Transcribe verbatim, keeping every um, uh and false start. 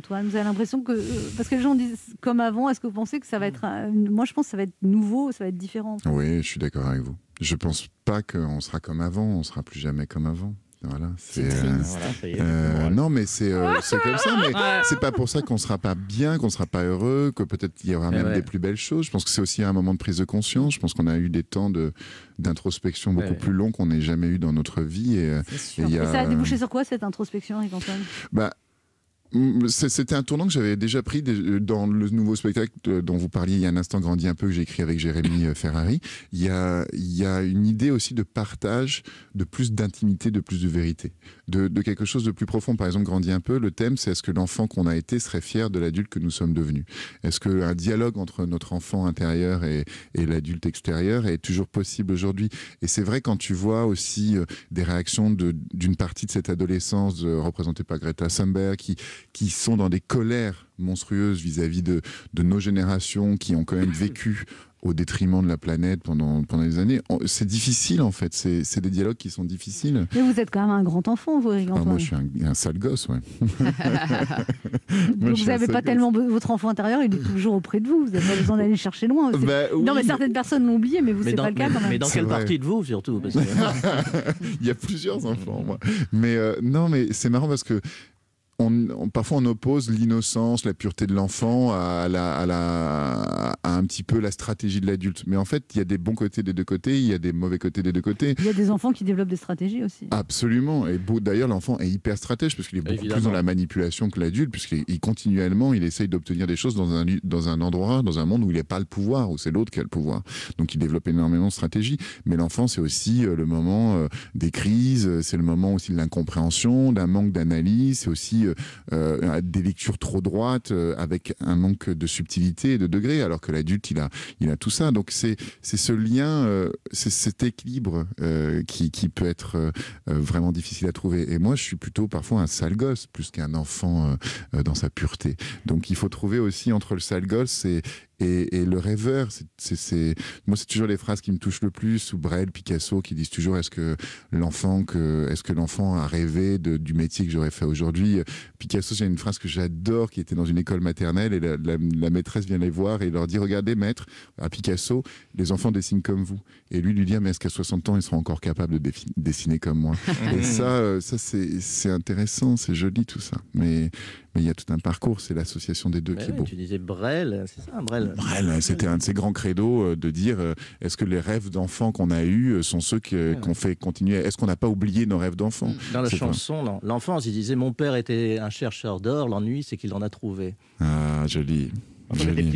Antoine? Vous avez l'impression que... Parce que les gens disent comme avant, est-ce que vous pensez que ça va être... Un... Moi, je pense que ça va être nouveau, ça va être différent. Oui, je suis d'accord avec vous. Je pense pas qu'on sera comme avant, on sera plus jamais comme avant. Voilà, c'est, c'est euh, voilà, ça y est, euh, non, mais c'est, euh, c'est comme ça. Mais c'est pas pour ça qu'on sera pas bien, qu'on sera pas heureux, que peut-être il y aura même ouais. des plus belles choses. Je pense que c'est aussi un moment de prise de conscience. Je pense qu'on a eu des temps de d'introspection beaucoup ouais. plus longs qu'on n'ait jamais eu dans notre vie. Et, et, y a... et ça a débouché sur quoi cette introspection, Eric Antoine? Bah, c'était un tournant que j'avais déjà pris dans le nouveau spectacle dont vous parliez il y a un instant, Grandis un peu, que j'ai écrit avec Jérémy Ferrari. Il y a, il y a une idée aussi de partage, de plus d'intimité, de plus de vérité, de, de quelque chose de plus profond. Par exemple, Grandis un peu, le thème, c'est est-ce que l'enfant qu'on a été serait fier de l'adulte que nous sommes devenus? Est-ce qu'un dialogue entre notre enfant intérieur et, et l'adulte extérieur est toujours possible aujourd'hui? Et c'est vrai quand tu vois aussi des réactions de, d'une partie de cette adolescence euh, représentée par Greta Thunberg qui qui sont dans des colères monstrueuses vis-à-vis de, de nos générations qui ont quand même vécu au détriment de la planète pendant, pendant des années. C'est difficile, en fait. C'est, c'est des dialogues qui sont difficiles. Mais vous êtes quand même un grand enfant, vous, Eric Antoine. Ah, moi, je suis un, un sale gosse, ouais. moi, vous n'avez pas tellement... Gosse. Votre enfant intérieur, il est toujours auprès de vous. Vous n'avez pas besoin d'aller le chercher loin. Bah, oui, non, mais certaines personnes l'ont oublié, mais vous, mais c'est dans, pas le cas, mais, quand même. Mais dans quelle partie de vous, surtout? Parce que... Il y a plusieurs enfants, moi. Mais euh, non, mais c'est marrant parce que On, on, parfois on oppose l'innocence, la pureté de l'enfant à, la, à, la, à un petit peu la stratégie de l'adulte. Mais en fait, il y a des bons côtés des deux côtés, il y a des mauvais côtés des deux côtés. Il y a des enfants qui développent des stratégies aussi. Absolument. Et beau, d'ailleurs, l'enfant est hyper stratège parce qu'il est beaucoup Évidemment. plus dans la manipulation que l'adulte, puisqu'il continuellement, il essaye d'obtenir des choses dans un, dans un endroit, dans un monde où il n'a pas le pouvoir, où c'est l'autre qui a le pouvoir. Donc il développe énormément de stratégie. Mais l'enfant, c'est aussi le moment des crises, c'est le moment aussi de l'incompréhension, d'un manque d'analyse, c'est aussi Euh, des lectures trop droites euh, avec un manque de subtilité et de degré, alors que l'adulte il a, il a tout ça. Donc c'est, c'est ce lien, euh, c'est cet équilibre euh, qui, qui peut être euh, vraiment difficile à trouver. Et moi je suis plutôt parfois un sale gosse plus qu'un enfant euh, dans sa pureté. Donc il faut trouver aussi entre le sale gosse et Et, et le rêveur, c'est, c'est, c'est... moi c'est toujours les phrases qui me touchent le plus, ou Brel, Picasso, qui disent toujours est-ce que l'enfant que est-ce que l'enfant a rêvé de, du métier que j'aurais fait aujourd'hui. Picasso, j'ai une phrase que j'adore, qui était dans une école maternelle, et la, la, la maîtresse vient les voir et leur dit regardez maître, à Picasso, les enfants dessinent comme vous. Et lui lui dit mais est-ce qu'à soixante ans ils seront encore capables de défi- dessiner comme moi? Et ça, ça c'est, c'est intéressant, c'est joli tout ça. Mais mais il y a tout un parcours, c'est l'association des deux mais qui ouais, est beau. Tu disais Brel, c'est ça, Brel. Brel, c'était un de ses grands credos de dire est-ce que les rêves d'enfants qu'on a eus sont ceux que, ouais. qu'on fait continuer? Est-ce qu'on n'a pas oublié nos rêves d'enfants? Dans la c'est chanson, non. L'enfance, il disait mon père était un chercheur d'or, l'ennui c'est qu'il en a trouvé. Ah, joli. Joli.